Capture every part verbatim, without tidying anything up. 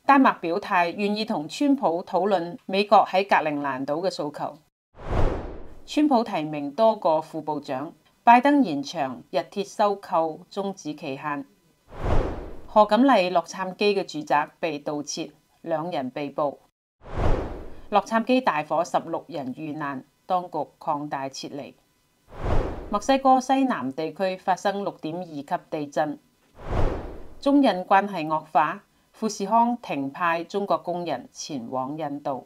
丹麥表態願意同川普討論美國喺格陵蘭島嘅訴求。川普提名多個副部長，拜登延長日鐵收購終止期限。賀錦麗洛杉磯嘅住宅被盜竊，兩人被捕。洛杉磯大火十六人遇難，當局擴大撤離。墨西哥西南地區發生六點二級地震。中印關係惡化，富士康停派中國工人前往印度。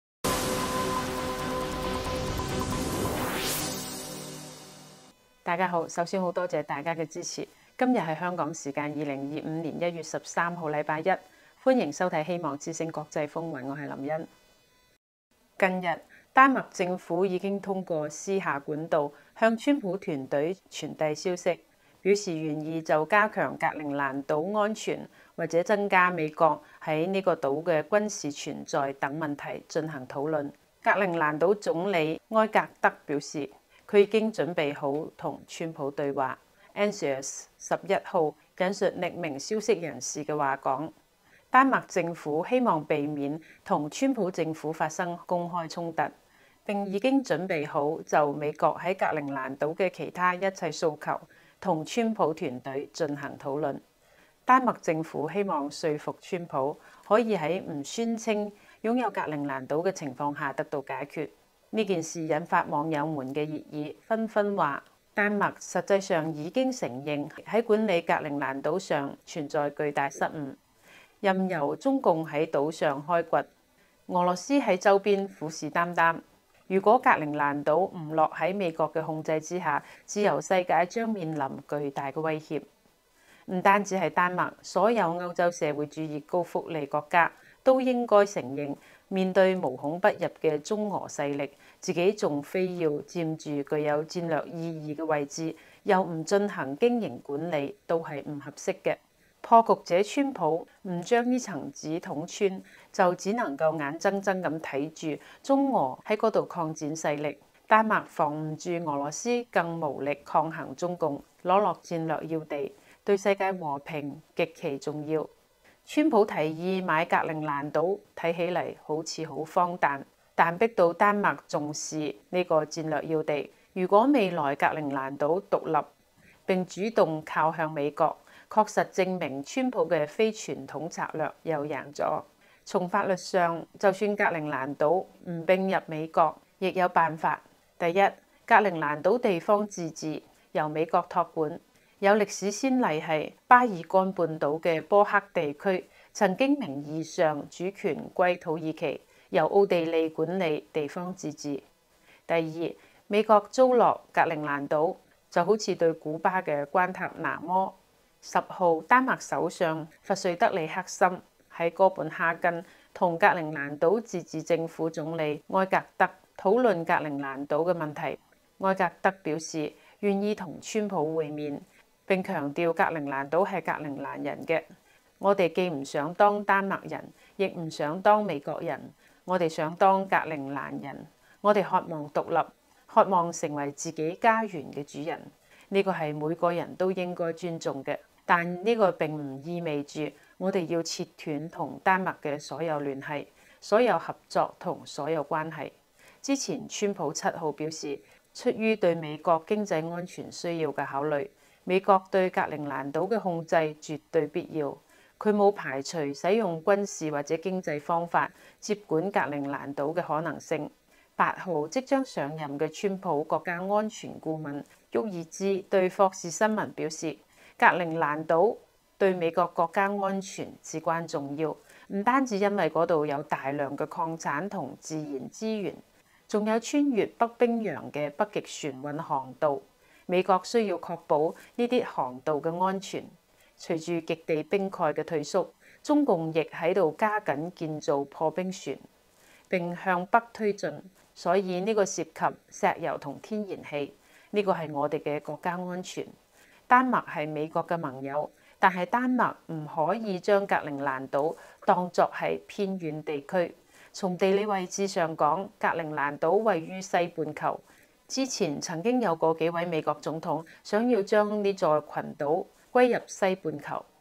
大家好，首先好多謝大家嘅支持。今日係香港時間二零二五年一月十三號禮拜一，歡迎收睇希望之聲國際風雲，我係林茵。近日，丹麥政府已經通過私下管道向川普團隊傳遞消息，表示願意就加強格陵蘭島安全或者增加美國喺呢個島嘅軍事存在等問題進行討論。格陵蘭島總理埃格德表示，佢已經準備好同川普對話。Axios 十一號引述匿名消息人士嘅話講，丹麥政府希望避免同川普政府發生公開衝突，並已經準備好就美國喺格陵蘭島嘅其他一切訴求同川普團隊進行討論。丹麥政府希望說服川普可以喺唔宣稱擁有格陵蘭島嘅情況下得到解決。呢件事引發網友們嘅熱議，紛紛話丹麥實際上已經承認喺管理格陵蘭島上存在巨大失誤，任由中共喺島上開掘，俄羅斯喺周邊虎視眈眈。如果格陵蘭島唔落喺美國嘅控制之下，自由世界將面臨巨大嘅威脅。唔單止係丹麥，所有歐洲社會主義高福利國家都應該承認，面對無孔不入嘅中俄勢力，自己仲非要佔住具有戰略意義嘅位置，又唔進行經營管理，都係唔合適嘅。破局者川普唔將呢層紙捅穿，就只能夠眼睜睜咁睇住中俄喺嗰度擴展勢力。丹麥防唔住俄羅斯，更無力抗衡中共，攞落戰略要地，對世界和平極其重要。川普提議買格陵蘭島，睇起嚟好似好荒誕，但逼到丹麥重視呢個戰略要地。如果未來格陵蘭島獨立並主動靠向美國，確實證明川普嘅非傳統策略又贏咗。從法律上，就算格陵蘭島唔併入美國，亦有辦法。第一，格陵蘭島地方自治由美國託管。有歷史先例係巴爾幹半島嘅波克地區曾經名義上主權歸土耳其，由奧地利管理地方自治。第二，美國租落格陵蘭島就好似對古巴嘅關塔那摩。十號，丹麥首相弗瑞德里克森喺哥本哈根同格陵蘭島自治政府總理埃格德討論格陵蘭島嘅問題。埃格德表示願意同川普會面，並強調格陵蘭島係格陵蘭人嘅。我哋既唔想當丹麥人，亦唔想當美國人，我哋想當格陵蘭人。我哋渴望獨立，渴望成為自己家園嘅主人。呢個係每個人都應該尊重嘅，但呢個並唔意味住我哋要切斷同丹麥嘅所有聯繫、所有合作同所有關係。之前川普七號表示，出於對美國經濟安全需要嘅考慮，美國對格陵蘭島嘅控制絕對必要。佢冇排除使用軍事或者經濟方法接管格陵蘭島嘅可能性。八號即將上任嘅川普國家安全顧問沃爾茲對霍士新聞表示，格陵蘭島對美國國家安全至關重要，唔單止因為嗰度有大量嘅礦產同自然資源，仲有穿越北冰洋嘅北極船運航道。美國需要確保呢啲航道嘅安全。隨住極地冰蓋嘅退縮，中共亦喺度加緊建造破冰船，並向北推進。所以呢個涉及石油同天然氣，呢個係我哋嘅國家安全。丹麥係美國嘅盟友，但係丹麥唔可以將格陵蘭島當作係偏遠地區。從地理位置上講，格陵蘭島位於西半球。之前曾經有過幾位美國總統想要將呢座群島歸入西半球。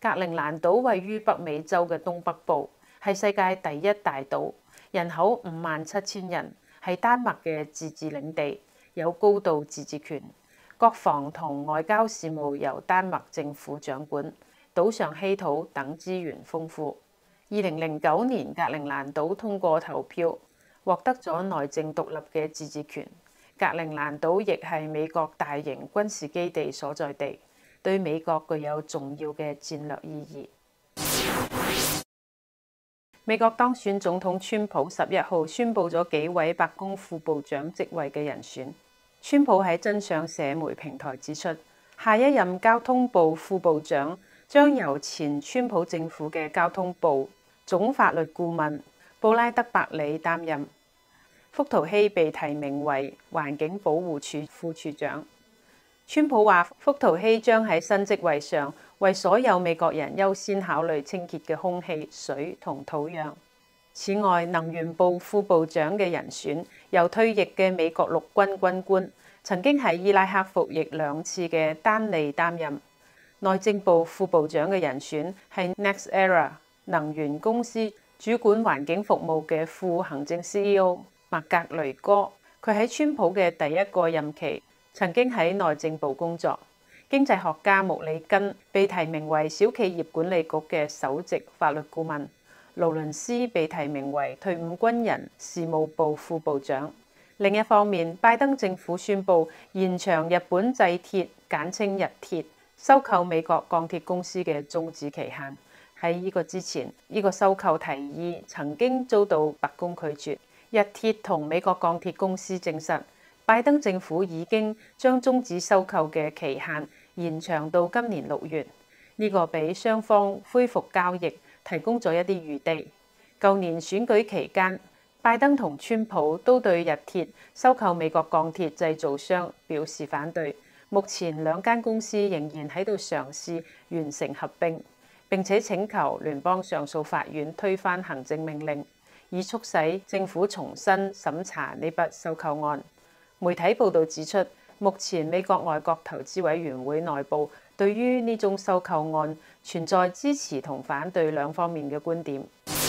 格陵蘭島位於北美洲嘅東北部，係世界第一大島，人口五萬七千人，係丹麥嘅自治領地，有高度自治權。國防同外交事務由丹麥政府掌管。島上稀土等資源豐富。二零零九年，格陵蘭島通過投票，獲得咗內政獨立嘅自治權。格陵蘭島亦係美國大型軍事基地所在地，對美國具有重要嘅戰略意義。美國當選總統川普十一號宣布咗幾位白宮副部長職位嘅人選。川普喺真相社媒平台指出，下一任交通部副部長將由前川普政府嘅交通部總法律顧問布拉德伯里擔任。福圖希被提名為環境保護署副署長。川普話，福圖希將喺新職位上為所有美國人優先考慮清潔嘅空氣、水同土壤。此外，能源部副部長嘅人選由退役嘅美國陸軍軍官、曾經喺伊拉克服役兩次嘅丹利擔任。內政部副部長嘅人選係 NextEra 能源公司主管環境服務嘅副行政 C E O 麥格雷戈。佢喺川普嘅第一個任期曾經喺內政部工作。經濟學家穆里根被提名為小企業管理局嘅首席法律顧問。勞倫斯被提名為退伍軍人事務部副部長。另一方面，拜登政府宣布延長日本製鐵簡稱日鐵收購美國鋼鐵公司嘅終止期限。喺呢個之前，呢個收購提議曾經遭到白宮拒絕。日鐵同美國鋼鐵公司證實，拜登政府已經將終止收購嘅期限延長到今年六月。呢個俾雙方恢復交易提供咗一啲餘地。舊年選舉期間，拜登同川普都對日鐵收購美國鋼鐵製造商表示反對。目前兩間公司仍然喺度嘗試完成合併，並且請求聯邦上訴法院推翻行政命令，以促使政府重新審查呢筆收購案。媒體報導指出，目前美國外國投資委員會內部對於呢宗收購案存在支持同反對兩方面嘅觀點。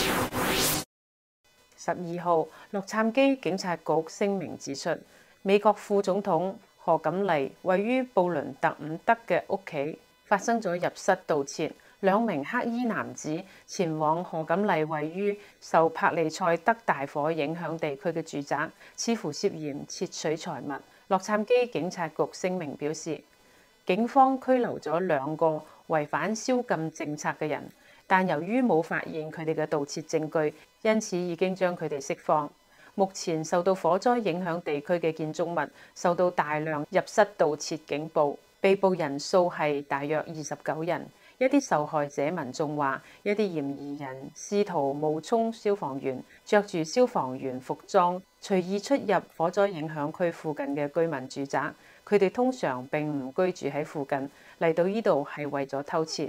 十二號，洛杉磯警察局聲明指出，美國副總統賀錦麗位於布倫特伍德嘅屋企發生咗入室盜竊，兩名黑衣男子前往賀錦麗位於受帕利塞德大火影響地區嘅住宅，似乎涉嫌竊取財物。洛杉磯警察局聲明表示，警方拘留咗兩個違反宵禁政策嘅人，但由於冇發現佢哋嘅盜竊證據，因此已經將佢哋釋放。目前受到火災影響地區嘅建築物受到大量入室盜竊警報，被捕人數係大約二十九人。一啲受害者民眾話，一啲嫌疑人試圖冒充消防員，着住消防員服裝，隨意出入火災影響區附近嘅居民住宅。佢哋通常並唔居住喺附近，嚟到呢度係為咗偷錢。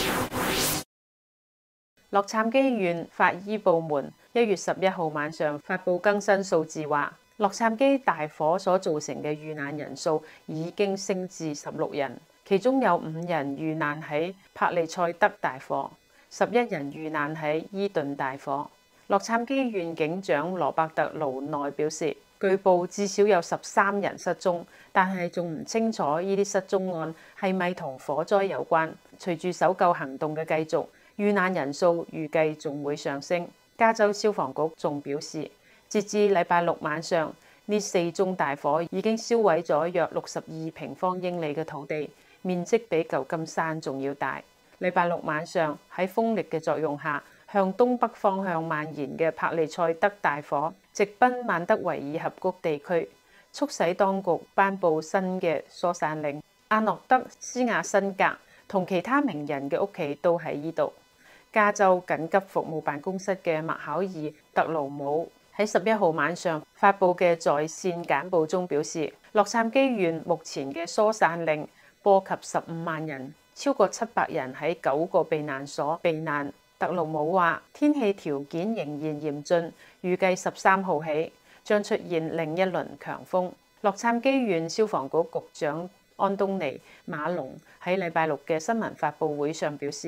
洛杉磯縣法醫部門一月十一號晚上發布更新數字，話洛杉磯大火所造成嘅遇難人數已經升至十六人，其中有五人遇難喺帕利塞德大火，十一人遇難喺伊頓大火。洛杉磯縣警長羅伯特勞內表示，據報至少有十三人失蹤，但係仲唔清楚呢啲失蹤案係咪同火災有關。隨住搜救行動嘅繼續，遇難人數預計仲會上升。加州消防局仲表示，截至禮拜六晚上，呢四宗大火已經燒毀咗約六十二平方英里嘅土地，面積比舊金山仲要大。禮拜六晚上喺風力嘅作用下，向東北方向蔓延嘅帕利塞德大火直奔曼德維爾峽谷地區，促使當局頒布新嘅疏散令。阿諾德斯亞辛格同其他名人嘅屋企都喺呢度。加州緊急服務辦公室嘅麥考爾特勞姆喺十一號晚上發布嘅在線簡報中表示，洛杉磯縣目前嘅疏散令波及十五萬人，超過七百人喺九個避難所避難。特勞姆話，天氣條件仍然嚴峻，預計十三號起將出現另一輪強風。洛杉磯縣消防局局長安東尼馬龍喺禮拜六嘅新聞發佈會上表示，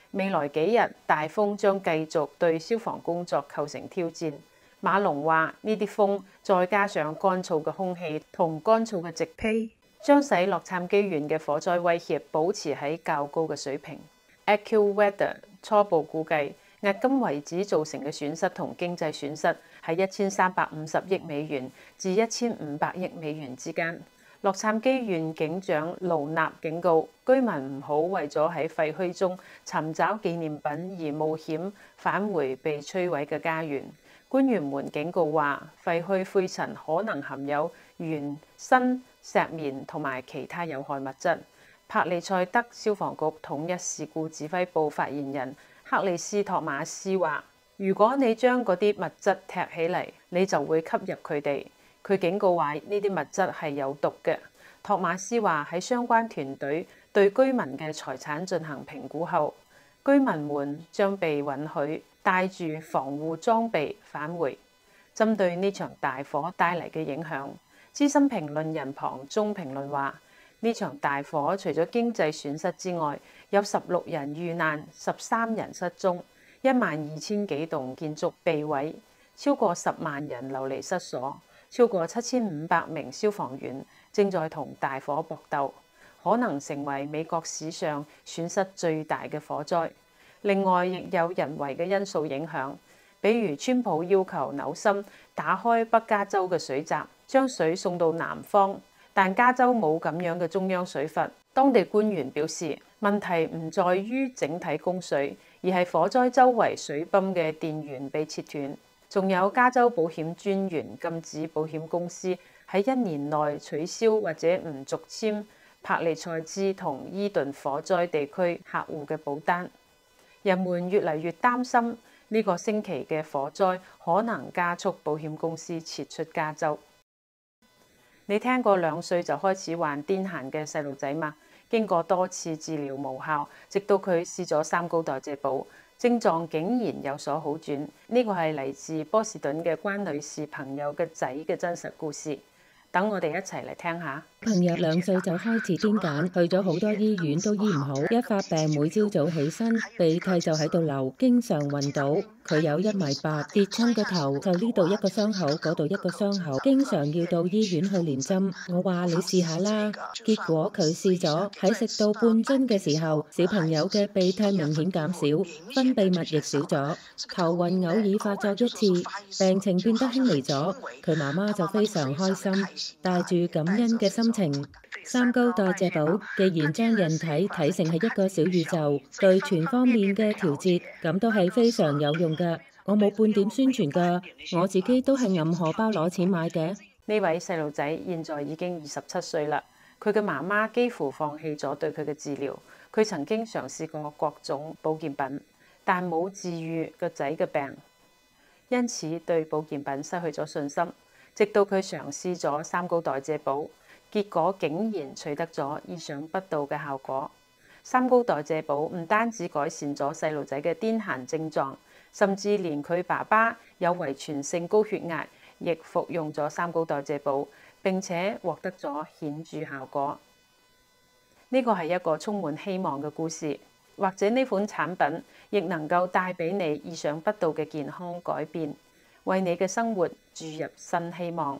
未來幾日大風將繼續對消防工作構成挑戰。馬龍話：呢啲風再加上乾燥嘅空氣同乾燥嘅植被，將使洛杉磯縣嘅火災威脅保持喺較高嘅水平。AccuWeather 初步估計，迄今為止造成嘅損失同經濟損失係一千三百五十億美元至一千五百億美元之間。洛杉磯縣警長盧納警告居民唔好為咗喺廢墟中尋找紀念品而冒險返回被摧毀嘅家園。官員們警告話，廢墟灰塵可能含有鉛、砷、石棉同埋其他有害物質。帕利塞德消防局統一事故指揮部發言人克里斯托馬斯話：如果你將嗰啲物質踢起嚟，你就會吸入佢哋。佢警告話呢啲物質係有毒嘅。托馬斯話喺相關團隊對居民嘅財產進行評估後，居民們將被允許帶住防護裝備返回。針對呢場大火帶嚟嘅影響，資深評論人龐中評論話：呢場大火除咗經濟損失之外，有十六人遇難，十三人失蹤，一萬二千幾棟建築被毀，超過十萬人流離失所。超過七千五百名消防員正在同大火搏鬥，可能成為美國史上損失最大嘅火災。另外，亦有人為嘅因素影響，比如川普要求紐森打開北加州嘅水閘，將水送到南方，但加州冇咁樣嘅中央水閥。當地官員表示，問題唔在於整體供水，而係火災周圍水泵嘅電源被切斷。仲有加州保險專員禁止保險公司喺一年內取消或者唔續簽帕利塞茲同伊頓火災地區客戶嘅保單。人們越嚟越擔心呢個星期嘅火災可能加速保險公司撤出加州。你聽過兩歲就開始患癲癇嘅細路仔嗎？經過多次治療無效，直到佢試咗三高代謝寶，症狀竟然有所好轉。呢個係嚟自波士頓嘅關女士朋友嘅仔嘅真實故事。等我哋一齊嚟聽下。 朋友兩歲就開始癲癇，去咗好多醫院都醫唔好，一發病每朝早起身鼻涕就喺度流，經常暈倒。佢有一米八，跌親個頭就呢度一個傷口，嗰度一個傷口，經常要到醫院去連針。我話你試下啦，結果佢試咗，喺食到半樽嘅時候，小朋友嘅鼻涕明顯減少，分泌物亦少咗，頭暈偶爾發作一次，病情變得輕微咗。佢媽媽就非常開心，帶住感恩嘅心情。三高代謝寶既然將人體睇成係一個小宇宙，對全方面嘅調節，咁都係非常有用㗎。我冇半點宣傳㗎，我自己都係揞荷包攞錢買嘅。 呢位細路仔現在已經二十七歲啦，佢嘅媽媽幾乎放棄咗對佢嘅治療。佢曾經嘗試過各種保健品，但冇治癒個仔嘅病，因此對保健品失去咗信心。直到佢嘗試咗三高代謝寶，結果竟然取得咗意想不到嘅效果。三高代謝寶唔單止改善咗細路仔嘅癲癇症狀，甚至連佢爸爸有遺傳性高血壓，亦服用咗三高代謝寶，並且獲得咗顯著效果。呢個係一個充滿希望嘅故事，或者呢款產品亦能夠帶俾你意想不到嘅健康改變，為你嘅生活注入新希望。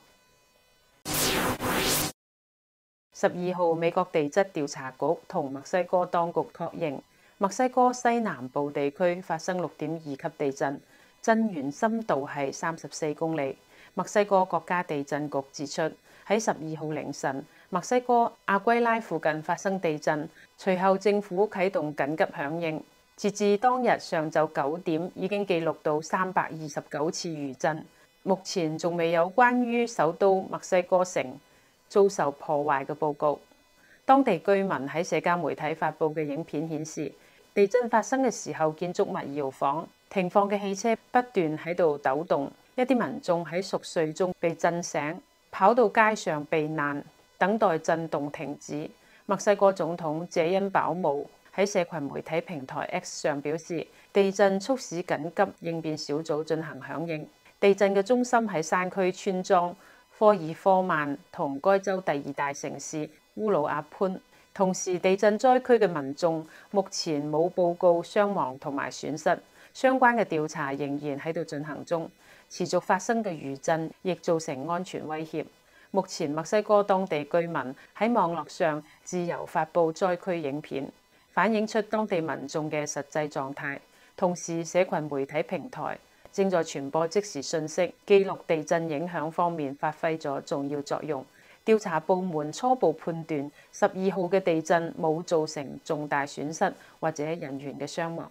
十二號，美國地質調查局同墨西哥當局確認，墨西哥西南部地區發生六點二級地震，震源深度係三十四公里。墨西哥國家地震局指出，喺十二號凌晨，墨西哥阿圭拉附近發生地震，隨後政府啟動緊急響應。截至當日上晝九點，已經記錄到三百二十九次餘震。目前仲未有關於首都墨西哥城遭受破壞嘅報告。當地居民喺社交媒體發布嘅影片顯示，地震發生嘅時候，建築物搖晃，停放嘅汽車不斷喺度抖動，一啲民眾喺熟睡中被震醒，跑到街上避難，等待震動停止。墨西哥總統謝恩保姆喺社群媒體平台 X 上表示，地震促使緊急應變小組進行響應。地震嘅中心喺山區村莊科爾科曼同該州第二大城市烏魯阿潘， 同時，地震災區嘅民眾目前冇報告傷亡同埋損失，相關嘅調查仍然喺度進行中。持續發生嘅餘震亦造成安全威脅。目前墨西哥當地居民喺網絡上自由發布災區影片，反映出當地民眾嘅實際狀態。同時，社群媒體平台正在傳播即時訊息，記錄地震影響方面發揮咗重要作用。調查部門初步判斷，十二號嘅地震冇造成重大損失或者人員嘅傷亡。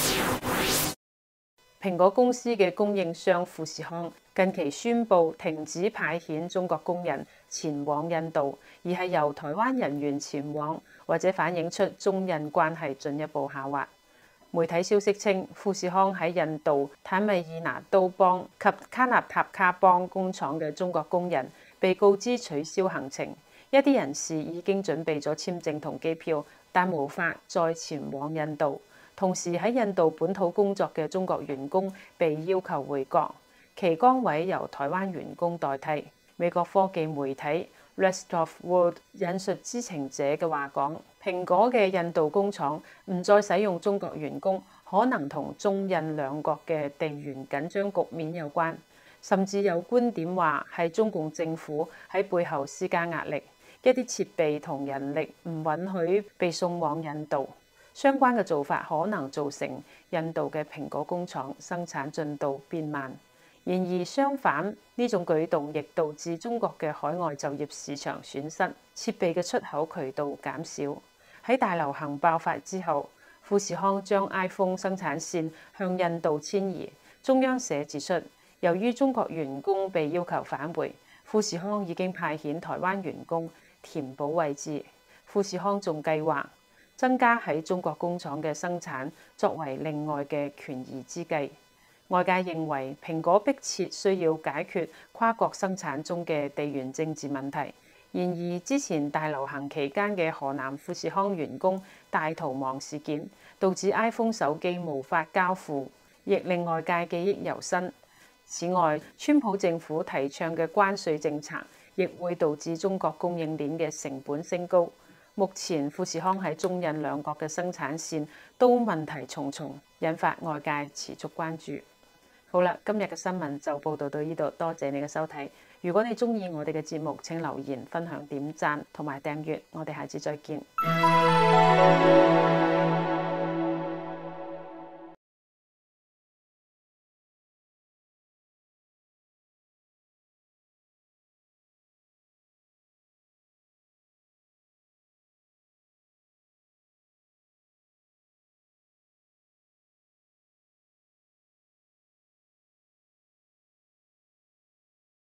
蘋果公司嘅供應商富士康近期宣布停止派遣中國工人前往印度，而係由台灣人員前往，或者反映出中印關係進一步下滑。媒體消息稱，富士康喺印度坦米爾拿都邦及卡納塔卡邦工廠嘅中國工人被告知取消行程，一啲人士已經準備咗簽證同機票，但無法再前往印度。同時喺印度本土工作嘅中國員工被要求回國，其崗位由台灣員工代替。美國科技媒體 Rest of World 引述知情者嘅話講，蘋果嘅印度工廠唔再使用中國員工，可能同中印兩國嘅地緣緊張局面有關，甚至有觀點話係中共政府喺背後施加壓力，一啲設備同人力唔允許被送往印度。相關嘅做法可能造成印度嘅蘋果工廠生產進度變慢。然而相反，呢種舉動亦導致中國嘅海外就業市場損失，設備嘅出口渠道減少。喺大流行爆發之後，富士康將 iPhone 生產線向印度遷移。中央社指出，由於中國員工被要求返回，富士康已經派遣台灣員工填補位置。富士康仲計劃增加喺中國工廠嘅生產，作為另外嘅權宜之計。外界認為蘋果迫切需要解決跨國生產中嘅地緣政治問題。然而之前大流行期間嘅河南富士康員工大逃亡事件，導致 iPhone 手機無法交付，亦令外界記憶猶新。此外，川普政府提倡嘅關稅政策，亦會導致中國供應鏈嘅成本升高。目前富士康喺中印兩國嘅生產線都問題重重，引發外界持續關注。好啦，今日嘅新聞就報道到呢度，多謝你嘅收睇。如果你鍾意我哋嘅節目，請留言、分享、點讚同埋訂閱。我哋下次再見。